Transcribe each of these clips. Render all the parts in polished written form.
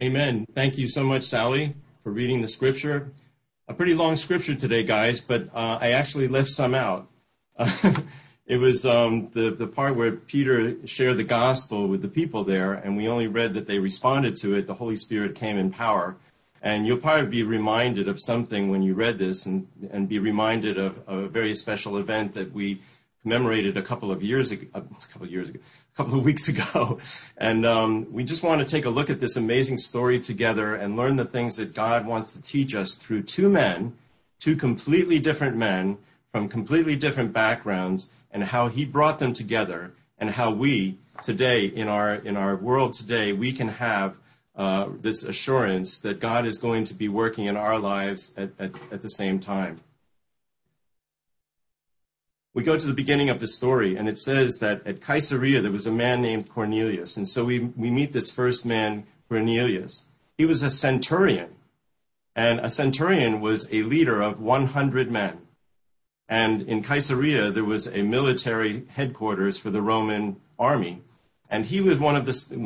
Amen. Thank you so much, Sally, for reading the scripture. A pretty long scripture today, guys, but I actually left some out. It was the part where Peter shared the gospel with the people there, and we only read that they responded to it. The Holy Spirit came in power. And you'll probably be reminded of something when you read this and be reminded of a very special event that we commemorated a couple of weeks ago. And we just want to take a look at this amazing story together and learn the things that God wants to teach us through two completely different men from completely different backgrounds, and how he brought them together, and how we today, in our world today, we can have this assurance that God is going to be working in our lives at the same time. We go to the beginning of the story, and it says that at Caesarea there was a man named Cornelius. And so we meet this first man, Cornelius. He was a centurion, and a centurion was a leader of 100 men. And in Caesarea there was a military headquarters for the Roman army. And he was one of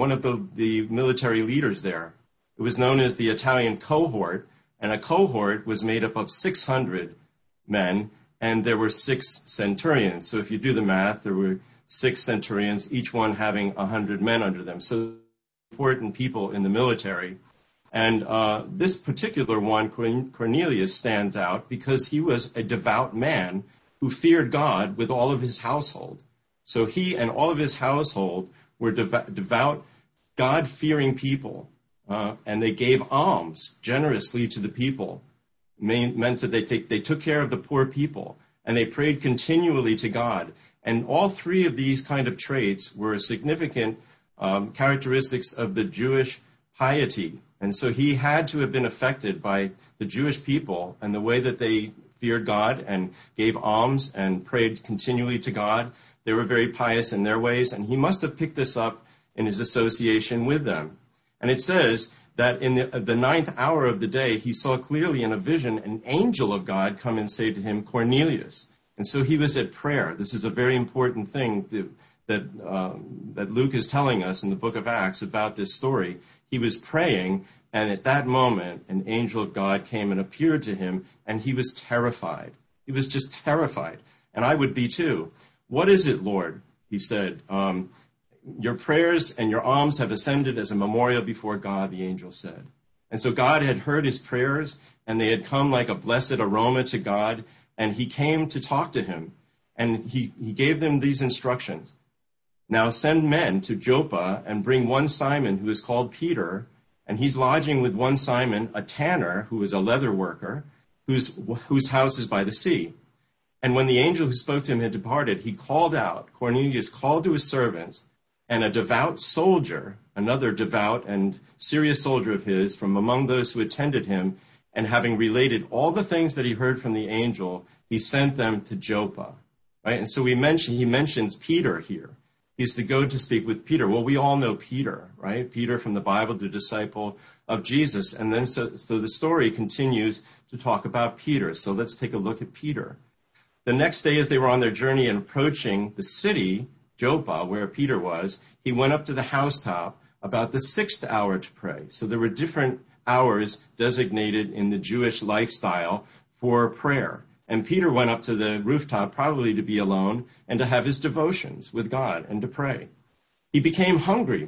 the military leaders there. It was known as the Italian cohort, and a cohort was made up of 600 men, and there were 6 centurions. So if you do the math, there were 6 centurions, each one having 100 men under them. So important people in the military. And this particular one, Cornelius, stands out because he was a devout man who feared God with all of his household. So he and all of his household were devout, God-fearing people, and they gave alms generously to the people. Meant that they took care of the poor people, and they prayed continually to God. And all 3 of these kind of traits were significant characteristics of the Jewish piety. And so he had to have been affected by the Jewish people and the way that they feared God and gave alms and prayed continually to God. They were very pious in their ways, and he must have picked this up in his association with them. And it says that in the 9th hour of the day, he saw clearly in a vision an angel of God come and say to him, Cornelius. And so he was at prayer. This is a very important thing that Luke is telling us in the book of Acts about this story. He was praying, and at that moment, an angel of God came and appeared to him, and he was terrified. He was just terrified. And I would be too. What is it, Lord? He said. Your prayers and your alms have ascended as a memorial before God, the angel said. And so God had heard his prayers, and they had come like a blessed aroma to God, and he came to talk to him. And he gave them these instructions. Now send men to Joppa and bring one Simon who is called Peter, and he's lodging with one Simon, a tanner, who is a leather worker, whose house is by the sea. And when the angel who spoke to him had departed, he called out, Cornelius called to his servants, and a devout soldier, another devout and serious soldier of his, from among those who attended him, and having related all the things that he heard from the angel, he sent them to Joppa. Right? And so he mentions Peter here. He's to go to speak with Peter. Well, we all know Peter, right? Peter from the Bible, the disciple of Jesus. And then so the story continues to talk about Peter. So let's take a look at Peter. The next day, as they were on their journey and approaching the city, Joppa, where Peter was, he went up to the housetop about the 6th hour to pray. So there were different hours designated in the Jewish lifestyle for prayer. And Peter went up to the rooftop probably to be alone and to have his devotions with God and to pray. He became hungry.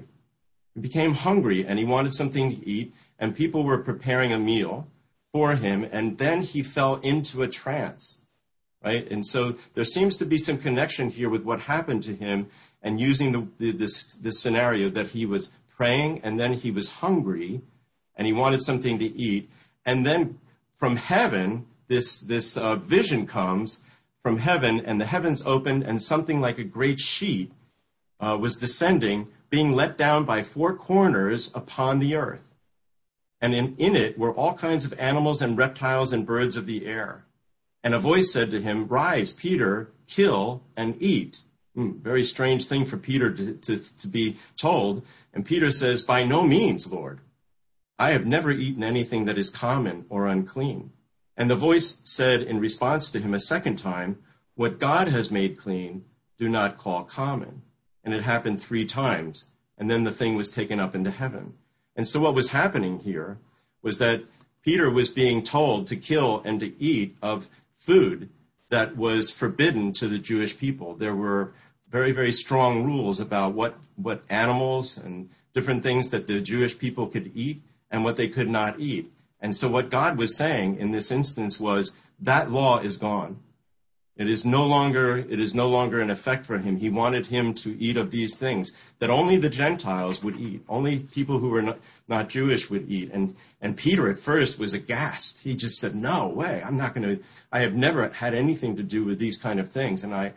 And he wanted something to eat, and people were preparing a meal for him, and then he fell into a trance. Right? And so there seems to be some connection here with what happened to him, and using this scenario that he was praying, and then he was hungry, and he wanted something to eat. And then from heaven, this vision comes from heaven, and the heavens opened, and something like a great sheet was descending, being let down by 4 corners upon the earth. And in it were all kinds of animals and reptiles and birds of the air. And a voice said to him, Rise, Peter, kill and eat. Very strange thing for Peter to be told. And Peter says, By no means, Lord. I have never eaten anything that is common or unclean. And the voice said in response to him a second time, What God has made clean, do not call common. And it happened 3 times. And then the thing was taken up into heaven. And so what was happening here was that Peter was being told to kill and to eat of food that was forbidden to the Jewish people. There were very, very strong rules about what animals and different things that the Jewish people could eat and what they could not eat. And so what God was saying in this instance was that law is gone. It is no longer in effect for him. He wanted him to eat of these things that only the Gentiles would eat. Only people who were not Jewish would eat. And Peter at first was aghast. He just said, no way, I have never had anything to do with these kind of things. And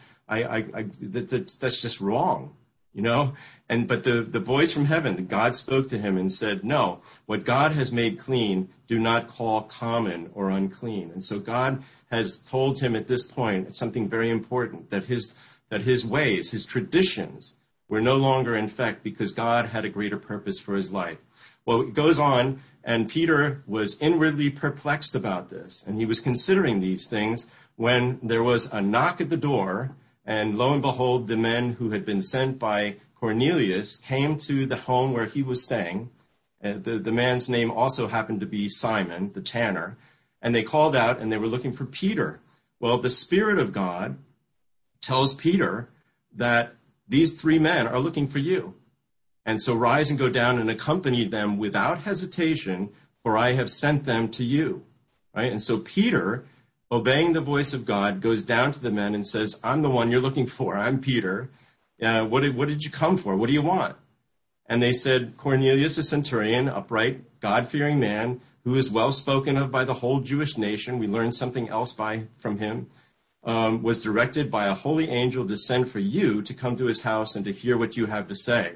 that's just wrong, you know? But the voice from heaven, God spoke to him and said, no, what God has made clean, do not call common or unclean. And so God has told him at this point something very important, that his ways, his traditions were no longer in effect because God had a greater purpose for his life. Well, it goes on, and Peter was inwardly perplexed about this, and he was considering these things when there was a knock at the door, and lo and behold, the men who had been sent by Cornelius came to the home where he was staying. The man's name also happened to be Simon, the tanner. And they called out, and they were looking for Peter. Well, the Spirit of God tells Peter that these three men are looking for you. And so rise and go down and accompany them without hesitation, for I have sent them to you. Right? And so Peter, obeying the voice of God, goes down to the men and says, I'm the one you're looking for. I'm Peter. What did you come for? What do you want? And they said, Cornelius, a centurion, upright, God-fearing man, who is well spoken of by the whole Jewish nation, we learned something else from him, was directed by a holy angel to send for you to come to his house and to hear what you have to say.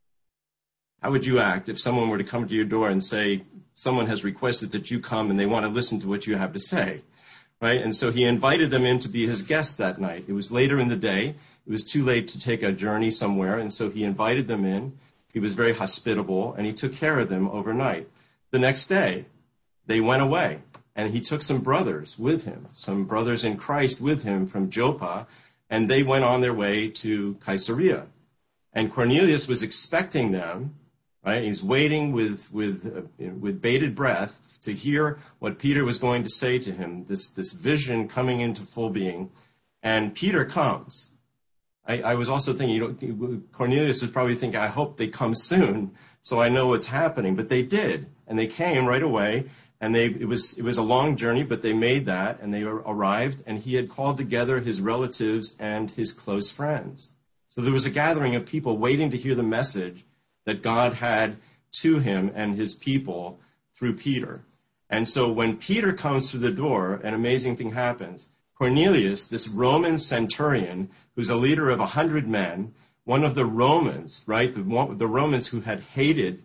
How would you act if someone were to come to your door and say, someone has requested that you come and they want to listen to what you have to say? Right? And so he invited them in to be his guests that night. It was later in the day. It was too late to take a journey somewhere, and so he invited them in. He was very hospitable, and he took care of them overnight. The next day, they went away, and he took some brothers with him, some brothers in Christ with him from Joppa, and they went on their way to Caesarea. And Cornelius was expecting them, right? He's waiting with bated breath to hear what Peter was going to say to him, this vision coming into full being. And Peter comes. I was also thinking, Cornelius was probably thinking, I hope they come soon so I know what's happening. But they did, and they came right away. And it was a long journey, but they made that, and they arrived, and he had called together his relatives and his close friends. So there was a gathering of people waiting to hear the message that God had to him and his people through Peter. And so when Peter comes through the door, an amazing thing happens. Cornelius, this Roman centurion, who's a leader of 100 men, one of the Romans, right, the Romans who had hated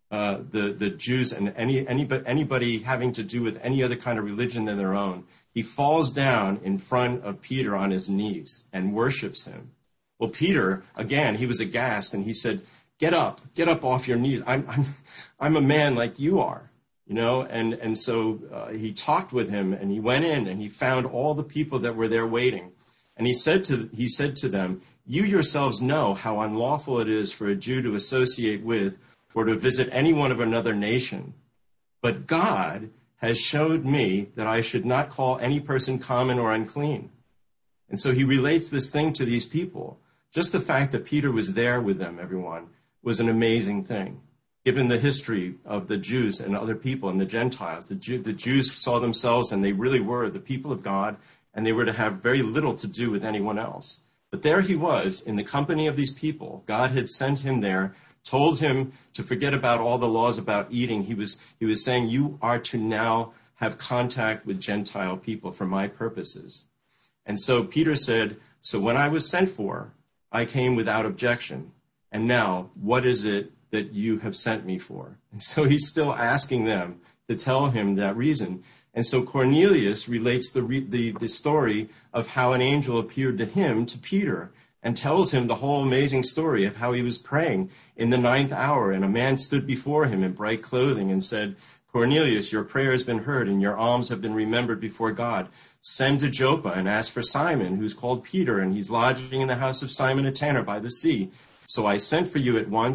the Jews and anybody having to do with any other kind of religion than their own, he falls down in front of Peter on his knees and worships him. Well, Peter, again, he was aghast, and he said, get up off your knees. I'm a man like you are. You know, and so he talked with him, and he went in and he found all the people that were there waiting. And he said to them, you yourselves know how unlawful it is for a Jew to associate with or to visit anyone of another nation. But God has showed me that I should not call any person common or unclean. And so he relates this thing to these people. Just the fact that Peter was there with them, everyone, was an amazing thing. Given the history of the Jews and other people and the Gentiles, the Jews saw themselves, and they really were the people of God, and they were to have very little to do with anyone else. But there he was in the company of these people. God had sent him there, told him to forget about all the laws about eating. He was saying, you are to now have contact with Gentile people for my purposes. And so Peter said, so when I was sent for, I came without objection. And now, what is it that you have sent me for? And so he's still asking them to tell him that reason. And so Cornelius relates the story of how an angel appeared to him, to Peter, and tells him the whole amazing story of how he was praying in the 9th hour, and a man stood before him in bright clothing and said, Cornelius, your prayer has been heard, and your alms have been remembered before God. Send to Joppa and ask for Simon, who's called Peter, and he's lodging in the house of Simon a tanner by the sea. So I sent for you at once,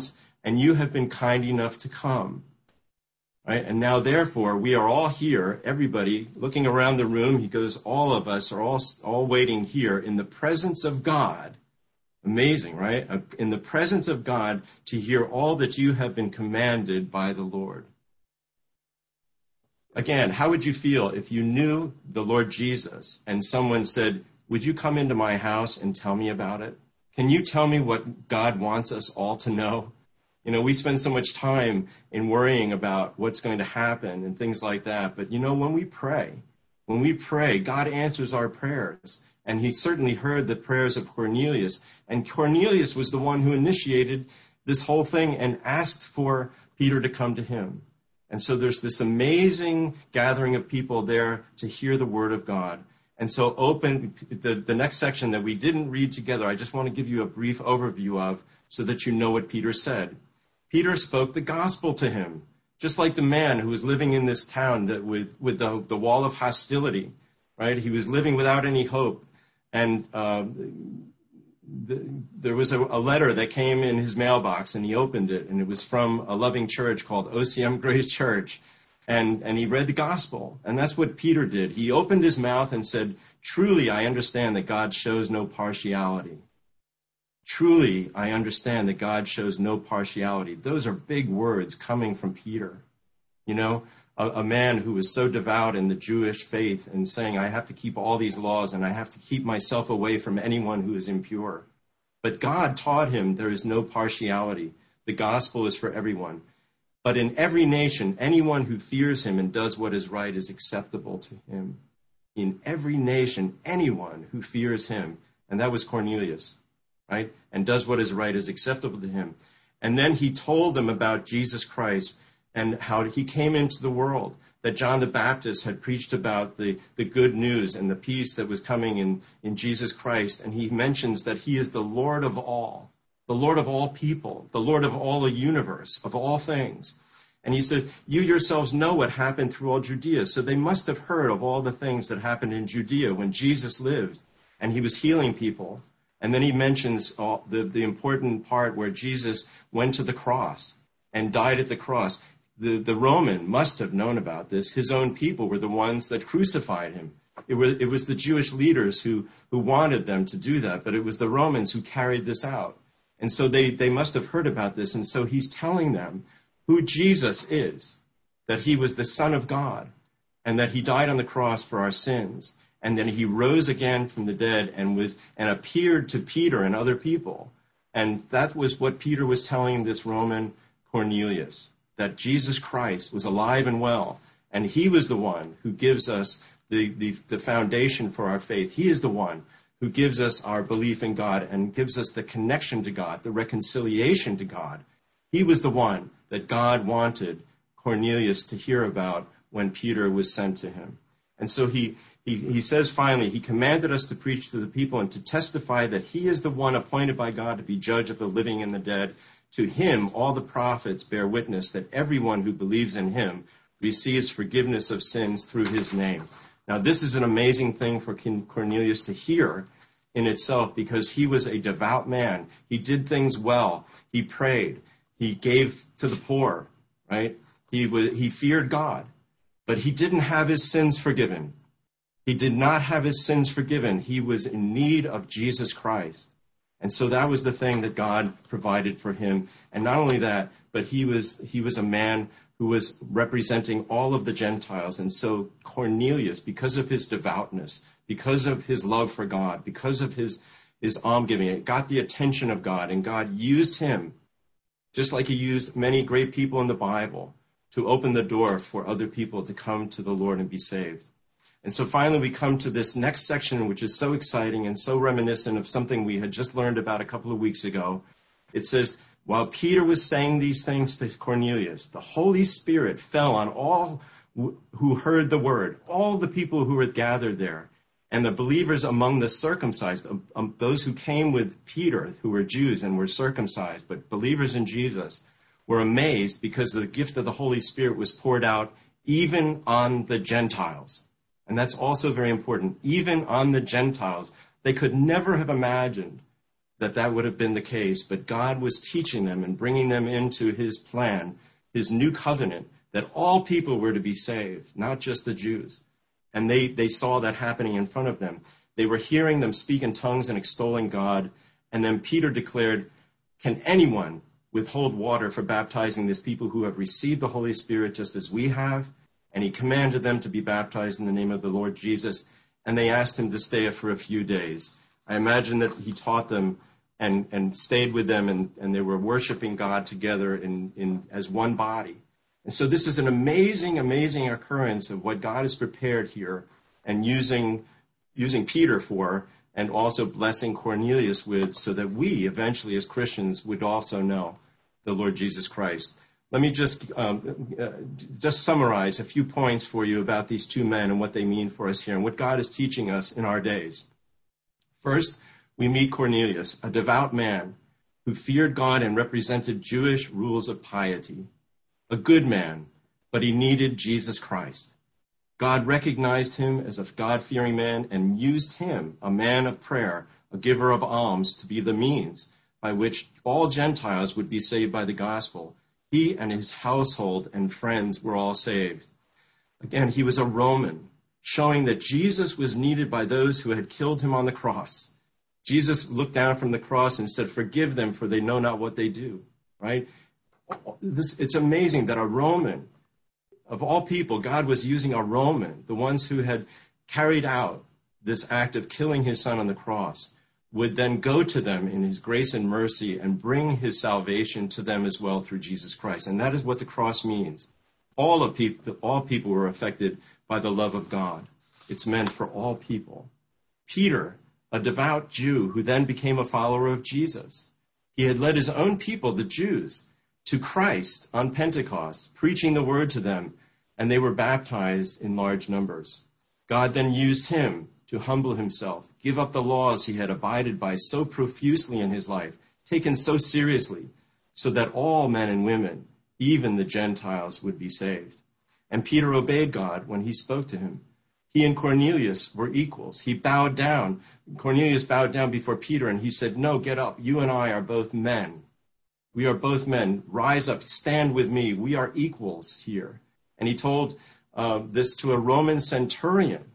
and you have been kind enough to come. Right? And now, therefore, we are all here, everybody looking around the room. He goes, all of us are all waiting here in the presence of God. Amazing, right? In the presence of God to hear all that you have been commanded by the Lord. Again, how would you feel if you knew the Lord Jesus and someone said, would you come into my house and tell me about it? Can you tell me what God wants us all to know? You know, we spend so much time in worrying about what's going to happen and things like that. But, you know, when we pray, God answers our prayers. And he certainly heard the prayers of Cornelius. And Cornelius was the one who initiated this whole thing and asked for Peter to come to him. And so there's this amazing gathering of people there to hear the word of God. And so the next section that we didn't read together, I just want to give you a brief overview of so that you know what Peter said. Peter spoke the gospel to him, just like the man who was living in this town with the wall of hostility, right? He was living without any hope. And there was a letter that came in his mailbox, and he opened it, and it was from a loving church called OCM Grace Church. And he read the gospel, and that's what Peter did. He opened his mouth and said, truly, I understand that God shows no partiality. Truly, I understand that God shows no partiality. Those are big words coming from Peter. You know, a man who was so devout in the Jewish faith and saying, I have to keep all these laws and I have to keep myself away from anyone who is impure. But God taught him there is no partiality. The gospel is for everyone. But in every nation, anyone who fears him and does what is right is acceptable to him. In every nation, anyone who fears him, and that was Cornelius, right? And does what is right is acceptable to him. And then he told them about Jesus Christ and how he came into the world, that John the Baptist had preached about the good news and the peace that was coming in Jesus Christ. And he mentions that he is the Lord of all people, the Lord of all the universe, of all things. And he said, you yourselves know what happened through all Judea. So they must have heard of all the things that happened in Judea when Jesus lived and he was healing people. And then he mentions the important part where Jesus went to the cross and died at the cross. The Roman must have known about this. His own people were the ones that crucified him. It was the Jewish leaders who wanted them to do that, but it was the Romans who carried this out. And so they must have heard about this. And so he's telling them who Jesus is, that he was the Son of God, and that he died on the cross for our sins. And then he rose again from the dead and appeared to Peter and other people. And that was what Peter was telling this Roman Cornelius, that Jesus Christ was alive and well. And he was the one who gives us the foundation for our faith. He is the one who gives us our belief in God and gives us the connection to God, the reconciliation to God. He was the one that God wanted Cornelius to hear about when Peter was sent to him. And so he says finally, he commanded us to preach to the people and to testify that he is the one appointed by God to be judge of the living and the dead. To him, all the prophets bear witness that everyone who believes in him receives forgiveness of sins through his name. Now, this is an amazing thing for Cornelius to hear in itself, because he was a devout man. He did things well. He prayed. He gave to the poor, right? He feared God, but he didn't have his sins forgiven. He did not have his sins forgiven. He was in need of Jesus Christ. And so that was the thing that God provided for him. And not only that, but he was a man who was representing all of the Gentiles. And so Cornelius, because of his devoutness, because of his love for God, because of his almsgiving, it got the attention of God. And God used him, just like he used many great people in the Bible, to open the door for other people to come to the Lord and be saved. And so finally we come to this next section, which is so exciting and so reminiscent of something we had just learned about a couple of weeks ago. It says, while Peter was saying these things to Cornelius, the Holy Spirit fell on all who heard the word, all the people who were gathered there, and the believers among the circumcised, those who came with Peter, who were Jews and were circumcised, but believers in Jesus, were amazed because the gift of the Holy Spirit was poured out even on the Gentiles. And that's also very important. Even on the Gentiles, they could never have imagined that would have been the case, but God was teaching them and bringing them into his plan, his new covenant, that all people were to be saved, not just the Jews. And they saw that happening in front of them. They were hearing them speak in tongues and extolling God. And then Peter declared, can anyone withhold water for baptizing these people who have received the Holy Spirit just as we have? And he commanded them to be baptized in the name of the Lord Jesus. And they asked him to stay for a few days. I imagine that he taught them and stayed with them, and they were worshiping God together as one body. And so this is an amazing, amazing occurrence of what God has prepared here and using Peter for, and also blessing Cornelius with, so that we eventually as Christians would also know the Lord Jesus Christ. Let me just summarize a few points for you about these two men and what they mean for us here and what God is teaching us in our days. First, we meet Cornelius, a devout man who feared God and represented Jewish rules of piety. A good man, but he needed Jesus Christ. God recognized him as a God-fearing man and used him, a man of prayer, a giver of alms, to be the means by which all Gentiles would be saved by the gospel. He and his household and friends were all saved. Again, he was a Roman, showing that Jesus was needed by those who had killed him on the cross. Jesus looked down from the cross and said, forgive them, for they know not what they do, right? It's amazing that a Roman, of all people, God was using a Roman, the ones who had carried out this act of killing his son on the cross, would then go to them in his grace and mercy and bring his salvation to them as well through Jesus Christ. And that is what the cross means. All people were affected by the love of God. It's meant for all people. Peter, a devout Jew who then became a follower of Jesus. He had led his own people, the Jews, to Christ on Pentecost, preaching the word to them, and they were baptized in large numbers. God then used him to humble himself, give up the laws he had abided by so profusely in his life, taken so seriously, so that all men and women, even the Gentiles, would be saved. And Peter obeyed God when he spoke to him. He and Cornelius were equals. He bowed down. Cornelius bowed down before Peter, and he said, no, get up. You and I are both men. We are both men. Rise up. Stand with me. We are equals here. And he told this to a Roman centurion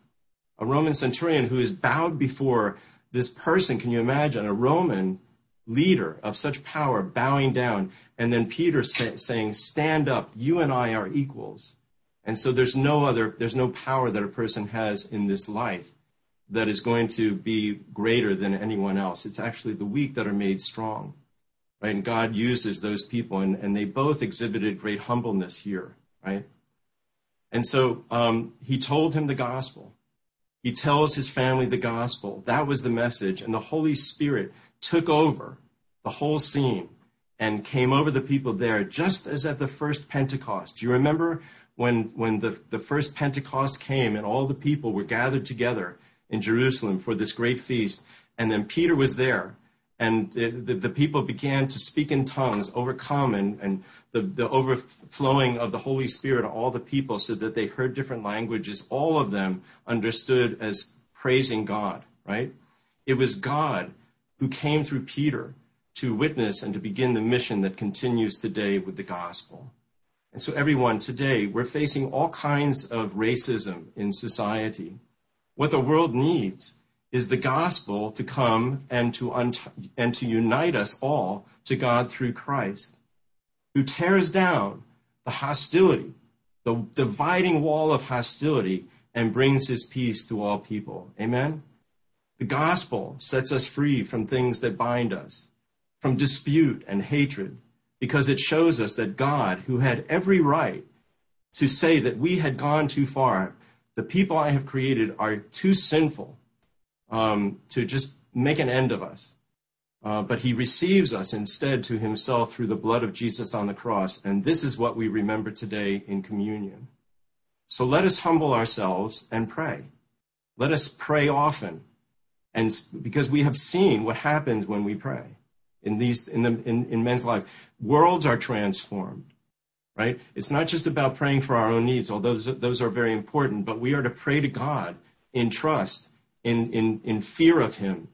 who is bowed before this person. Can you imagine a Roman leader of such power bowing down? And then Peter saying, stand up. You and I are equals. And so there's no power that a person has in this life that is going to be greater than anyone else. It's actually the weak that are made strong. Right? And God uses those people, and they both exhibited great humbleness here, right? And so he told him the gospel. He tells his family the gospel. That was the message. And the Holy Spirit took over the whole scene and came over the people there, just as at the first Pentecost. Do you remember when the first Pentecost came and all the people were gathered together in Jerusalem for this great feast? And then Peter was there. And the people began to speak in tongues, overcome, and the overflowing of the Holy Spirit on all the people, so that they heard different languages. All of them understood as praising God, right? It was God who came through Peter to witness and to begin the mission that continues today with the gospel. And so everyone, today, we're facing all kinds of racism in society. What the world needs is the gospel to come and to unite us all to God through Christ, who tears down the hostility, the dividing wall of hostility, and brings his peace to all people. Amen? The gospel sets us free from things that bind us, from dispute and hatred, because it shows us that God, who had every right to say that we had gone too far, the people I have created are too sinful to just make an end of us. But he receives us instead to himself through the blood of Jesus on the cross. And this is what we remember today in communion. So let us humble ourselves and pray. Let us pray often. And because we have seen what happens when we pray in men's lives. Worlds are transformed, right? It's not just about praying for our own needs, although those are very important, but we are to pray to God in trust, in fear of him,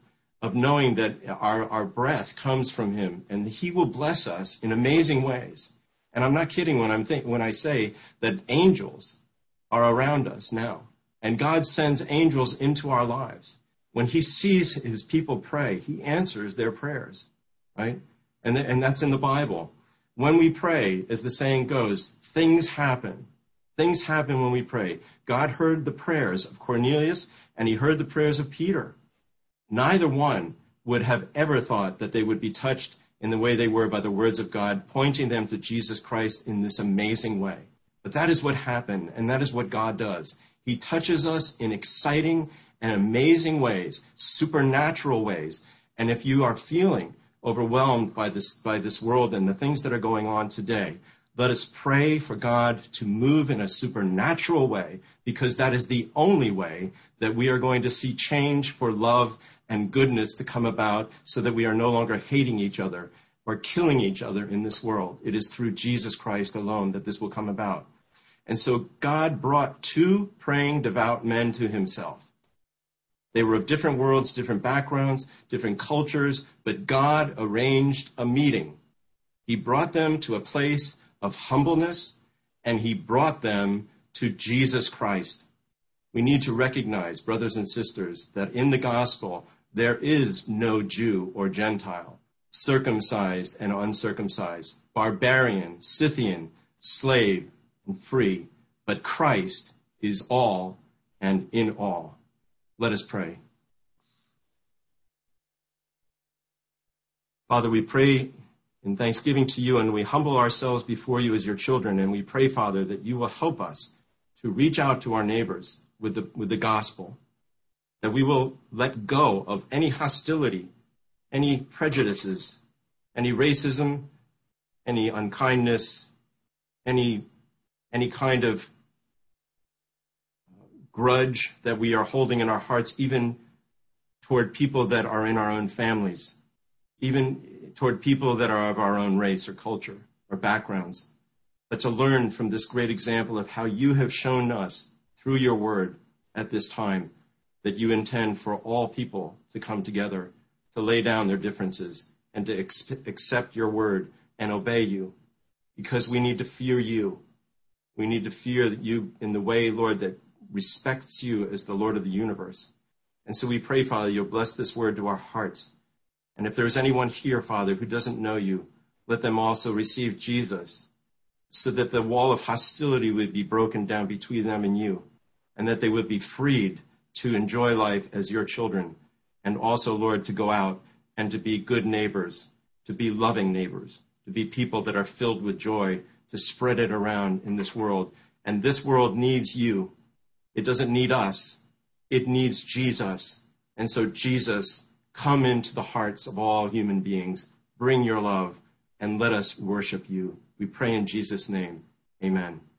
of knowing that our breath comes from him, and he will bless us in amazing ways. And I'm not kidding when I say that angels are around us now. And God sends angels into our lives. When he sees his people pray, he answers their prayers, right? And that's in the Bible. When we pray, as the saying goes, things happen. Things happen when we pray. God heard the prayers of Cornelius, and he heard the prayers of Peter. Neither one would have ever thought that they would be touched in the way they were by the words of God, pointing them to Jesus Christ in this amazing way. But that is what happened, and that is what God does. He touches us in exciting and amazing ways, supernatural ways. And if you are feeling overwhelmed by this world and the things that are going on today, let us pray for God to move in a supernatural way, because that is the only way that we are going to see change for love and goodness to come about, so that we are no longer hating each other or killing each other in this world. It is through Jesus Christ alone that this will come about. And so God brought two praying, devout men to himself. They were of different worlds, different backgrounds, different cultures, but God arranged a meeting. He brought them to a place of humbleness, and he brought them to Jesus Christ. We need to recognize, brothers and sisters, that in the gospel, there is no Jew or Gentile, circumcised and uncircumcised, barbarian, Scythian, slave, and free, but Christ is all and in all. Let us pray. Father, we pray in thanksgiving to you, and we humble ourselves before you as your children, and we pray, Father, that you will help us to reach out to our neighbors with the gospel, that we will let go of any hostility, any prejudices, any racism, any unkindness, any kind of grudge that we are holding in our hearts, even toward people that are in our own families, even toward people that are of our own race or culture or backgrounds. But to learn from this great example of how you have shown us through your word at this time that you intend for all people to come together, to lay down their differences and to accept your word and obey you, because we need to fear you. We need to fear you in the way, Lord, that respects you as the Lord of the universe. And so we pray, Father, you'll bless this word to our hearts. And if there's anyone here, Father, who doesn't know you, let them also receive Jesus, so that the wall of hostility would be broken down between them and you, and that they would be freed to enjoy life as your children, and also, Lord, to go out and to be good neighbors, to be loving neighbors, to be people that are filled with joy, to spread it around in this world. And this world needs you. It doesn't need us. It needs Jesus. And so, Jesus, come into the hearts of all human beings. Bring your love, and let us worship you. We pray in Jesus' name. Amen.